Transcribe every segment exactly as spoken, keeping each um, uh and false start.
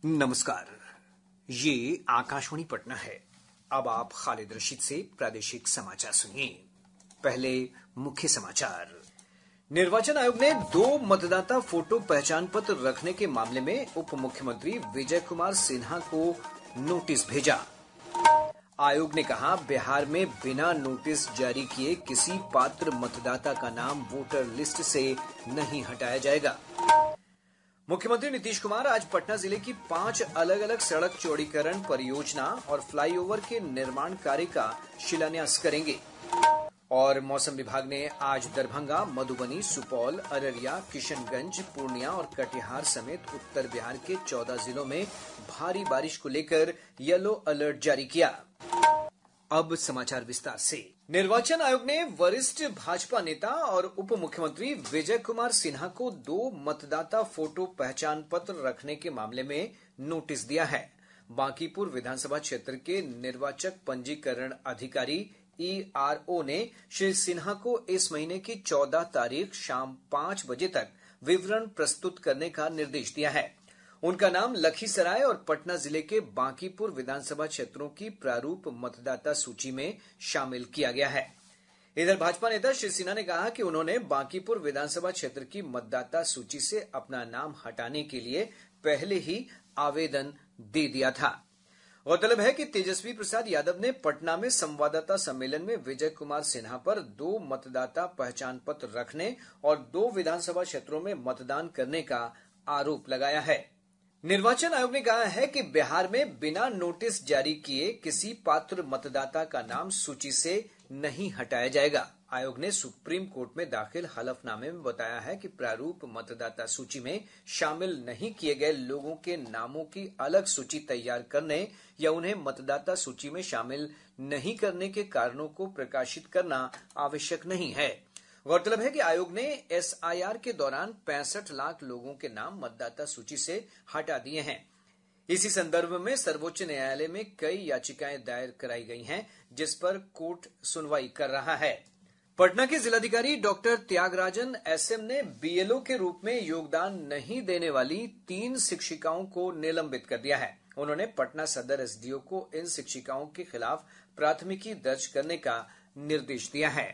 नमस्कार, ये आकाशवाणी पटना है। अब आप खालिद रशीद से प्रादेशिक समाचार सुनिए। पहले मुख्य समाचार। निर्वाचन आयोग ने दो मतदाता फोटो पहचान पत्र रखने के मामले में उप मुख्यमंत्री विजय कुमार सिन्हा को नोटिस भेजा। आयोग ने कहा, बिहार में बिना नोटिस जारी किए किसी पात्र मतदाता का नाम वोटर लिस्ट से नहीं हटाया जाएगा। मुख्यमंत्री नीतीश कुमार आज पटना जिले की पांच अलग अलग सड़क चौड़ीकरण परियोजना और फ्लाईओवर के निर्माण कार्य का शिलान्यास करेंगे। और मौसम विभाग ने आज दरभंगा, मधुबनी, सुपौल, अररिया, किशनगंज, पूर्णिया और कटिहार समेत उत्तर बिहार के चौदह जिलों में भारी बारिश को लेकर येलो अलर्ट जारी किया। अब समाचार विस्तार से। निर्वाचन आयोग ने वरिष्ठ भाजपा नेता और उप मुख्यमंत्री विजय कुमार सिन्हा को दो मतदाता फोटो पहचान पत्र रखने के मामले में नोटिस दिया है। बांकीपुर विधानसभा क्षेत्र के निर्वाचक पंजीकरण अधिकारी ई आर ओ ने श्री सिन्हा को इस महीने की चौदह तारीख शाम पांच बजे तक विवरण प्रस्तुत करने का निर्देश दिया है। उनका नाम लखीसराय और पटना जिले के बांकीपुर विधानसभा क्षेत्रों की प्रारूप मतदाता सूची में शामिल किया गया है। इधर भाजपा नेता श्री सिन्हा ने कहा कि उन्होंने बांकीपुर विधानसभा क्षेत्र की मतदाता सूची से अपना नाम हटाने के लिए पहले ही आवेदन दे दिया था। गौरतलब है कि तेजस्वी प्रसाद यादव ने पटना में संवाददाता सम्मेलन में विजय कुमार सिन्हा पर दो मतदाता पहचान पत्र रखने और दो विधानसभा क्षेत्रों में मतदान करने का आरोप लगाया है। निर्वाचन आयोग ने कहा है कि बिहार में बिना नोटिस जारी किए किसी पात्र मतदाता का नाम सूची से नहीं हटाया जाएगा। आयोग ने सुप्रीम कोर्ट में दाखिल हलफनामे में बताया है कि प्रारूप मतदाता सूची में शामिल नहीं किए गए लोगों के नामों की अलग सूची तैयार करने या उन्हें मतदाता सूची में शामिल नहीं करने के कारणों को प्रकाशित करना आवश्यक नहीं है। गौरतलब है कि आयोग ने एस आई आर के दौरान पैंसठ लाख लोगों के नाम मतदाता सूची से हटा दिए हैं। इसी संदर्भ में सर्वोच्च न्यायालय में कई याचिकाएं दायर कराई गई हैं, जिस पर कोर्ट सुनवाई कर रहा है। पटना के जिलाधिकारी डॉक्टर त्यागराजन एस एम ने बी एल ओ के रूप में योगदान नहीं देने वाली तीन शिक्षिकाओं को निलंबित कर दिया है। उन्होंने पटना सदर एस डी ओ को इन शिक्षिकाओं के खिलाफ प्राथमिकी दर्ज करने का निर्देश दिया है।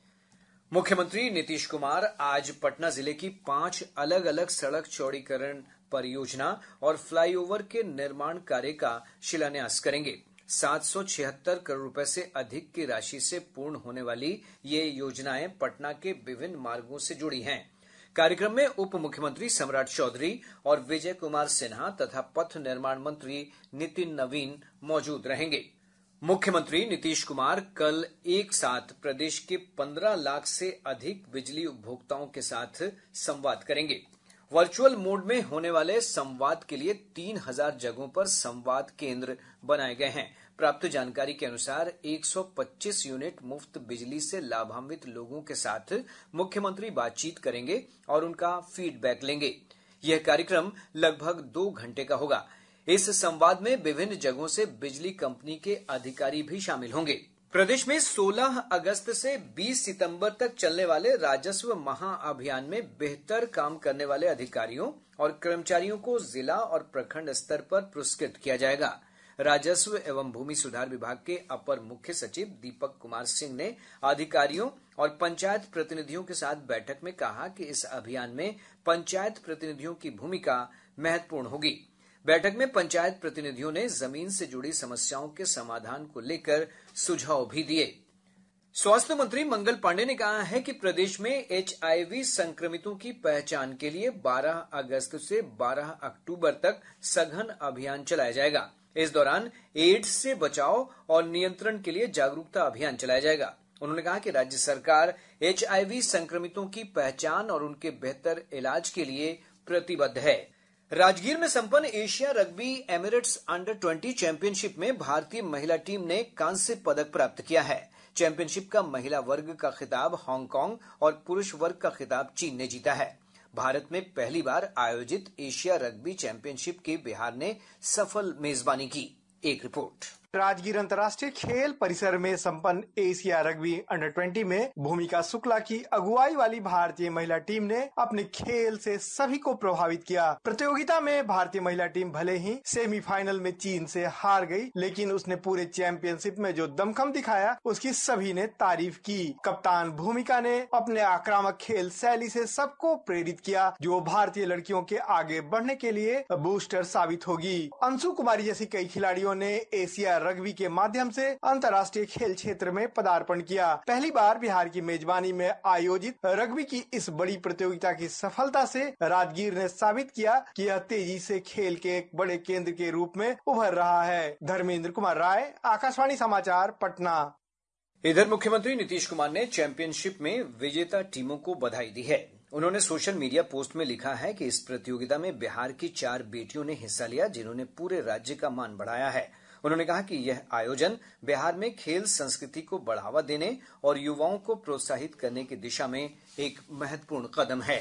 मुख्यमंत्री नीतीश कुमार आज पटना जिले की पांच अलग अलग सड़क चौड़ीकरण परियोजना और फ्लाईओवर के निर्माण कार्य का शिलान्यास करेंगे। सात सौ छिहत्तर करोड़ रुपए से अधिक की राशि से पूर्ण होने वाली ये योजनाएं पटना के विभिन्न मार्गों से जुड़ी हैं। कार्यक्रम में उप मुख्यमंत्री सम्राट चौधरी और विजय कुमार सिन्हा तथा पथ निर्माण मंत्री नितिन नवीन मौजूद रहेंगे। मुख्यमंत्री नीतीश कुमार कल एक साथ प्रदेश के पंद्रह लाख से अधिक बिजली उपभोक्ताओं के साथ संवाद करेंगे। वर्चुअल मोड में होने वाले संवाद के लिए तीन हजार जगहों पर संवाद केंद्र बनाए गए हैं। प्राप्त जानकारी के अनुसार एक सौ पच्चीस यूनिट मुफ्त बिजली से लाभान्वित लोगों के साथ मुख्यमंत्री बातचीत करेंगे और उनका फीडबैक लेंगे। यह कार्यक्रम लगभग दो घंटे का होगा। इस संवाद में विभिन्न जगहों से बिजली कंपनी के अधिकारी भी शामिल होंगे। प्रदेश में सोलह अगस्त से बीस सितंबर तक चलने वाले राजस्व महाअभियान में बेहतर काम करने वाले अधिकारियों और कर्मचारियों को जिला और प्रखंड स्तर पर पुरस्कृत किया जाएगा। राजस्व एवं भूमि सुधार विभाग के अपर मुख्य सचिव दीपक कुमार सिंह ने अधिकारियों और पंचायत प्रतिनिधियों के साथ बैठक में कहा कि इस अभियान में पंचायत प्रतिनिधियों की भूमिका महत्वपूर्ण होगी। बैठक में पंचायत प्रतिनिधियों ने जमीन से जुड़ी समस्याओं के समाधान को लेकर सुझाव भी दिए। स्वास्थ्य मंत्री मंगल पांडे ने कहा है कि प्रदेश में एच आई वी संक्रमितों की पहचान के लिए बारह अगस्त से बारह अक्टूबर तक सघन अभियान चलाया जाएगा। इस दौरान एड्स से बचाव और नियंत्रण के लिए जागरूकता अभियान चलाया जाएगा। उन्होंने कहा कि राज्य सरकार एच आई वी संक्रमितों की पहचान और उनके बेहतर इलाज के लिए प्रतिबद्ध है। राजगीर में संपन्न एशिया रग्बी एमिरेट्स अंडर बीस चैंपियनशिप में भारतीय महिला टीम ने कांस्य पदक प्राप्त किया है। चैंपियनशिप का महिला वर्ग का खिताब हांगकांग और पुरुष वर्ग का खिताब चीन ने जीता है। भारत में पहली बार आयोजित एशिया रग्बी चैंपियनशिप की बिहार ने सफल मेजबानी की। एक रिपोर्ट। राजगीर अंतर्राष्ट्रीय खेल परिसर में संपन्न एशिया रग्बी अंडर ट्वेंटी में भूमिका शुक्ला की अगुवाई वाली भारतीय महिला टीम ने अपने खेल से सभी को प्रभावित किया। प्रतियोगिता में भारतीय महिला टीम भले ही सेमीफाइनल में चीन से हार गई, लेकिन उसने पूरे चैंपियनशिप में जो दमखम दिखाया उसकी सभी ने तारीफ की। कप्तान भूमिका ने अपने आक्रामक खेल शैली से सबको प्रेरित किया, जो भारतीय लड़कियों के आगे बढ़ने के लिए बूस्टर साबित होगी। अंशु कुमारी जैसी कई खिलाड़ियों ने एशिया रग्बी के माध्यम से अंतर्राष्ट्रीय खेल क्षेत्र में पदार्पण किया। पहली बार बिहार की मेजबानी में आयोजित रग्बी की इस बड़ी प्रतियोगिता की सफलता से राजगीर ने साबित किया कि यह तेजी से खेल के एक बड़े केंद्र के रूप में उभर रहा है। धर्मेंद्र कुमार राय, आकाशवाणी समाचार, पटना। इधर मुख्यमंत्री नीतीश कुमार ने चैंपियनशिप में विजेता टीमों को बधाई दी है। उन्होंने सोशल मीडिया पोस्ट में लिखा है कि इस प्रतियोगिता में बिहार की चार बेटियों ने हिस्सा लिया, जिन्होंने पूरे राज्य का मान बढ़ाया है। उन्होंने कहा कि यह आयोजन बिहार में खेल संस्कृति को बढ़ावा देने और युवाओं को प्रोत्साहित करने की दिशा में एक महत्वपूर्ण कदम है।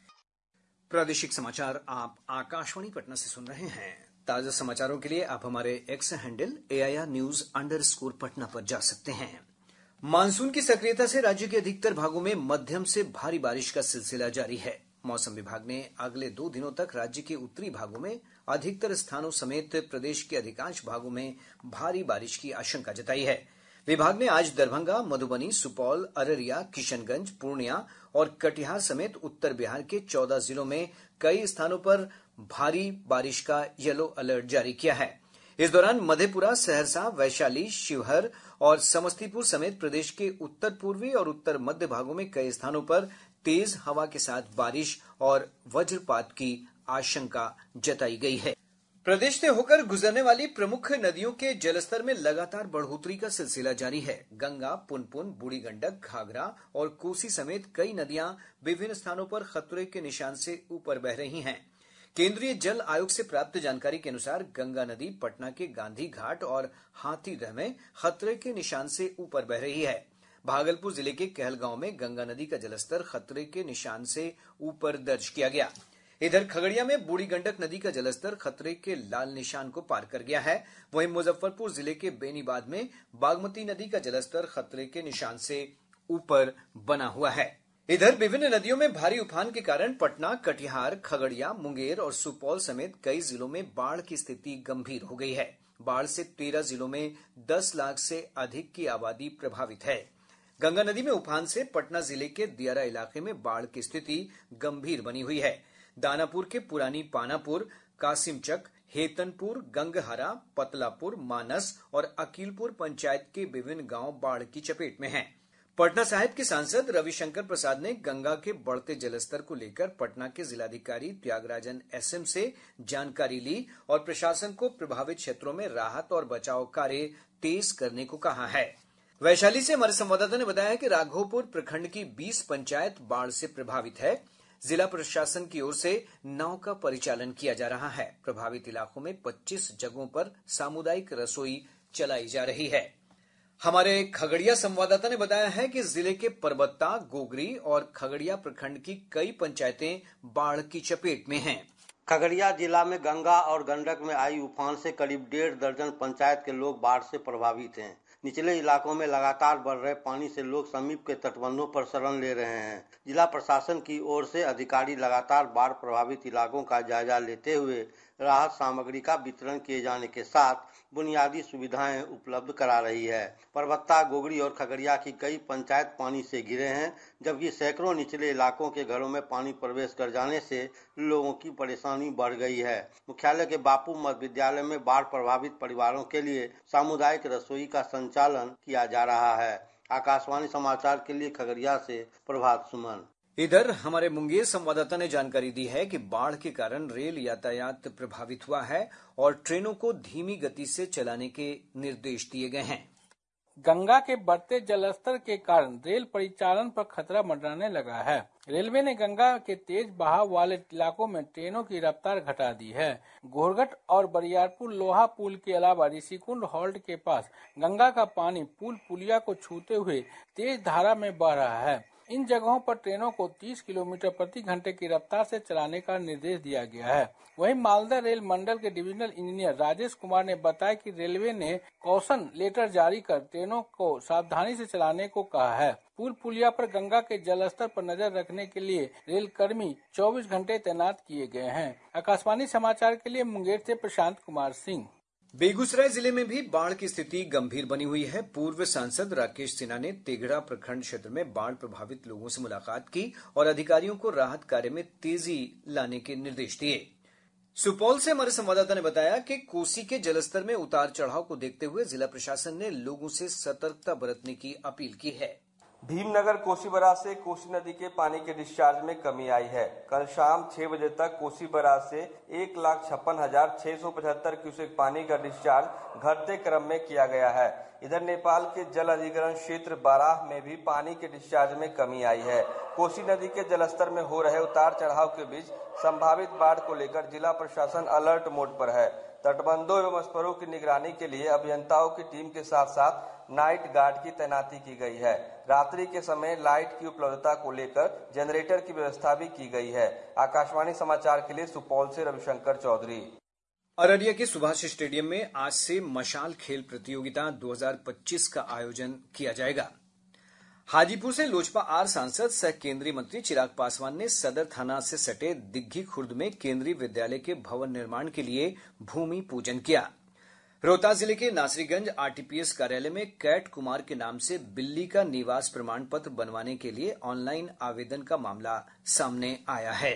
प्रादेशिक समाचार आप आकाशवाणी पटना से सुन रहे हैं। ताजा समाचारों के लिए आप हमारे X handle AIR news underscore Patna पर जा सकते हैं। मानसून की सक्रियता से राज्य के अधिकतर भागों में मध्यम से भारी बारिश का सिलसिला जारी है। मौसम विभाग ने अगले दो दिनों तक राज्य के उत्तरी भागों में अधिकतर स्थानों समेत प्रदेश के अधिकांश भागों में भारी बारिश की आशंका जताई है। विभाग ने आज दरभंगा, मधुबनी, सुपौल, अररिया, किशनगंज, पूर्णिया और कटिहार समेत उत्तर बिहार के चौदह जिलों में कई स्थानों पर भारी बारिश का येलो अलर्ट जारी किया है। इस दौरान मधेपुरा, सहरसा, वैशाली, शिवहर और समस्तीपुर समेत प्रदेश के उत्तर पूर्वी और उत्तर मध्य भागों में कई स्थानों पर तेज हवा के साथ बारिश और वज्रपात की आशंका जताई गई है। प्रदेश से होकर गुजरने वाली प्रमुख नदियों के जलस्तर में लगातार बढ़ोतरी का सिलसिला जारी है। गंगा, पुनपुन, बूढ़ी गंडक, घाघरा और कोसी समेत कई नदियां विभिन्न स्थानों पर खतरे के निशान से ऊपर बह रही हैं। केंद्रीय जल आयोग से प्राप्त जानकारी के अनुसार गंगा नदी पटना के गांधी घाट और हाथीदह में खतरे के निशान से ऊपर बह रही है। भागलपुर जिले के कहलगांव में गंगा नदी का जलस्तर खतरे के निशान से ऊपर दर्ज किया गया। इधर खगड़िया में बूढ़ी गंडक नदी का जलस्तर खतरे के लाल निशान को पार कर गया है। वहीं मुजफ्फरपुर जिले के बेनीबाद में बागमती नदी का जलस्तर खतरे के निशान से ऊपर बना हुआ है। इधर विभिन्न नदियों में भारी उफान के कारण पटना, कटिहार, खगड़िया, मुंगेर और सुपौल समेत कई जिलों में बाढ़ की स्थिति गंभीर हो गई है। बाढ़ से तेरह जिलों में दस लाख से अधिक की आबादी प्रभावित है। गंगा नदी में उफान से पटना जिले के दियारा इलाके में बाढ़ की स्थिति गंभीर बनी हुई है। दानापुर के पुरानी पानापुर, कासिमचक, हेतनपुर, गंगहरा, पतलापुर, मानस और अकीलपुर पंचायत के विभिन्न गांव बाढ़ की चपेट में हैं। पटना साहिब के सांसद रविशंकर प्रसाद ने गंगा के बढ़ते जलस्तर को लेकर पटना के जिलाधिकारी त्यागराजन एसएम से जानकारी ली और प्रशासन को प्रभावित क्षेत्रों में राहत और बचाव कार्य तेज करने को कहा है। वैशाली से हमारे संवाददाता ने बताया कि राघोपुर प्रखंड की बीस पंचायत बाढ़ से प्रभावित है। जिला प्रशासन की ओर से नाव का परिचालन किया जा रहा है। प्रभावित इलाकों में पच्चीस जगहों पर सामुदायिक रसोई चलाई जा रही है। हमारे खगड़िया संवाददाता ने बताया है कि जिले के परबत्ता, गोगरी और खगड़िया प्रखंड की कई पंचायतें बाढ़ की चपेट में हैं। खगड़िया जिला में गंगा और गंडक में आई उफान से करीब डेढ़ दर्जन पंचायत के लोग बाढ़ से प्रभावित हैं। निचले इलाकों में लगातार बढ़ रहे पानी से लोग समीप के तटबंधों पर शरण ले रहे हैं। जिला प्रशासन की ओर से अधिकारी लगातार बाढ़ प्रभावित इलाकों का जायजा लेते हुए राहत सामग्री का वितरण किए जाने के साथ बुनियादी सुविधाएं उपलब्ध करा रही है। परबत्ता, गोगरी और खगड़िया की कई पंचायत पानी से घिरे हैं, जबकि सैकड़ों निचले इलाकों के घरों में पानी प्रवेश कर जाने से लोगों की परेशानी बढ़ गई है। मुख्यालय के बापू मध्य विद्यालय में बाढ़ प्रभावित परिवारों के लिए सामुदायिक रसोई का संचालन किया जा रहा है। आकाशवाणी समाचार के लिए खगड़िया से प्रभात सुमन। इधर हमारे मुंगेर संवाददाता ने जानकारी दी है कि बाढ़ के कारण रेल यातायात प्रभावित हुआ है और ट्रेनों को धीमी गति से चलाने के निर्देश दिए गए हैं। गंगा के बढ़ते जलस्तर के कारण रेल परिचालन पर खतरा मंडराने लगा है। रेलवे ने गंगा के तेज बहाव वाले इलाकों में ट्रेनों की रफ्तार घटा दी है। घोरघट और बरियारपुर लोहा पुल के अलावा ऋषिकुंड हॉल्ट के पास गंगा का पानी पुल पुलिया को छूते हुए तेज धारा में बह रहा है। इन जगहों पर ट्रेनों को तीस किलोमीटर प्रति घंटे की रफ्तार से चलाने का निर्देश दिया गया है। वहीं मालदा रेल मंडल के डिविजनल इंजीनियर राजेश कुमार ने बताया कि रेलवे ने कॉशन लेटर जारी कर ट्रेनों को सावधानी से चलाने को कहा है। पुल पुलिया पर गंगा के जलस्तर पर नजर रखने के लिए रेल कर्मी चौबीस घंटे तैनात किए गए हैं। आकाशवाणी समाचार के लिए मुंगेर से प्रशांत कुमार सिंह। बेगूसराय जिले में भी बाढ़ की स्थिति गंभीर बनी हुई है। पूर्व सांसद राकेश सिन्हा ने तेघड़ा प्रखंड क्षेत्र में बाढ़ प्रभावित लोगों से मुलाकात की और अधिकारियों को राहत कार्य में तेजी लाने के निर्देश दिए। सुपौल से हमारे संवाददाता ने बताया कि कोसी के जलस्तर में उतार चढ़ाव को देखते हुए जिला प्रशासन ने लोगों से सतर्कता बरतने की अपील की है। भीमनगर कोसी बराज से कोसी नदी के पानी के डिस्चार्ज में कमी आई है। कल शाम छह बजे तक कोसी बराज से एक लाख छप्पन हजार छह सौ पचहत्तर क्यूसेक पानी का डिस्चार्ज घटते क्रम में किया गया है। इधर नेपाल के जल अधिग्रहण क्षेत्र बाराह में भी पानी के डिस्चार्ज में कमी आई है। कोसी नदी के जलस्तर में हो रहे उतार चढ़ाव के बीच संभावित बाढ़ को लेकर जिला प्रशासन अलर्ट मोड पर है। तटबंधों एवं स्परों की निगरानी के लिए अभियंताओं की टीम के साथ साथ नाइट गार्ड की तैनाती की गई है। रात्रि के समय लाइट की उपलब्धता को लेकर जनरेटर की व्यवस्था भी की गई है। आकाशवाणी समाचार के लिए सुपौल से रविशंकर चौधरी। अररिया के सुभाष स्टेडियम में आज से मशाल खेल प्रतियोगिता दो हज़ार पच्चीस का आयोजन किया जाएगा। हाजीपुर से लोजपा आर सांसद सह केंद्रीय मंत्री चिराग पासवान ने सदर थाना से सटे दिग्घी खुर्द में केंद्रीय विद्यालय के भवन निर्माण के लिए भूमि पूजन किया। रोहतास जिले के नासरीगंज आरटीपीएस कार्यालय में कैट कुमार के नाम से बिल्ली का निवास प्रमाण पत्र बनवाने के लिए ऑनलाइन आवेदन का मामला सामने आया है।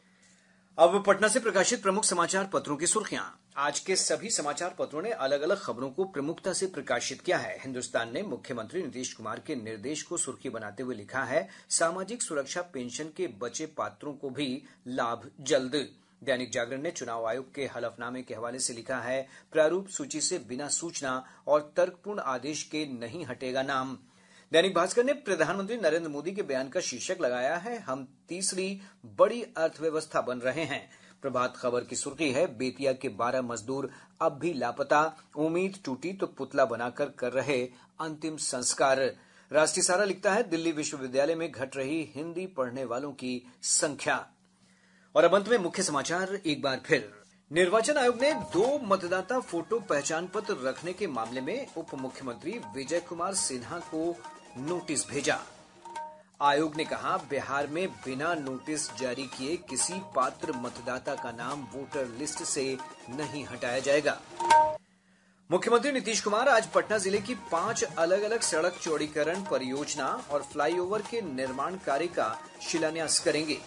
अब पटना से प्रकाशित प्रमुख समाचार पत्रों की सुर्खियां। आज के सभी समाचार पत्रों ने अलग अलग खबरों को प्रमुखता से प्रकाशित किया है। हिन्दुस्तान ने मुख्यमंत्री नीतीश कुमार के निर्देश को सुर्खी बनाते हुए लिखा है, सामाजिक सुरक्षा पेंशन के बचे पात्रों को भी लाभ जल्द। दैनिक जागरण ने चुनाव आयोग के हलफनामे के हवाले से लिखा है, प्रारूप सूची से बिना सूचना और तर्कपूर्ण आदेश के नहीं हटेगा नाम। दैनिक भास्कर ने प्रधानमंत्री नरेंद्र मोदी के बयान का शीर्षक लगाया है, हम तीसरी बड़ी अर्थव्यवस्था बन रहे हैं। प्रभात खबर की सुर्खी है, बेतिया के बारह मजदूर अब भी लापता, उम्मीद टूटी तो पुतला बनाकर कर रहे अंतिम संस्कार। राष्ट्रीय सहारा लिखता है, दिल्ली विश्वविद्यालय में घट रही हिंदी पढ़ने वालों की संख्या। और अब अंत में मुख्य समाचार एक बार फिर। निर्वाचन आयोग ने दो मतदाता फोटो पहचान पत्र रखने के मामले में उप मुख्यमंत्री विजय कुमार सिन्हा को नोटिस भेजा। आयोग ने कहा, बिहार में बिना नोटिस जारी किए किसी पात्र मतदाता का नाम वोटर लिस्ट से नहीं हटाया जाएगा। मुख्यमंत्री नीतीश कुमार आज पटना जिले की पांच अलग अलग सड़क चौड़ीकरण परियोजना और फ्लाईओवर के निर्माण कार्य का शिलान्यास करेंगे।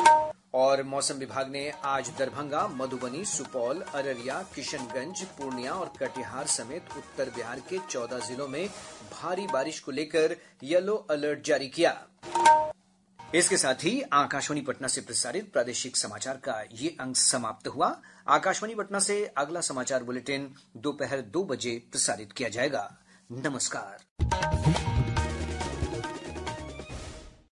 और मौसम विभाग ने आज दरभंगा, मधुबनी, सुपौल, अररिया, किशनगंज, पूर्णिया और कटिहार समेत उत्तर बिहार के चौदह जिलों में भारी बारिश को लेकर येलो अलर्ट जारी किया। इसके साथ ही आकाशवाणी पटना से प्रसारित प्रादेशिक समाचार का ये अंक समाप्त हुआ। आकाशवाणी पटना से अगला समाचार बुलेटिन दोपहर दो बजे प्रसारित किया जाएगा। नमस्कार।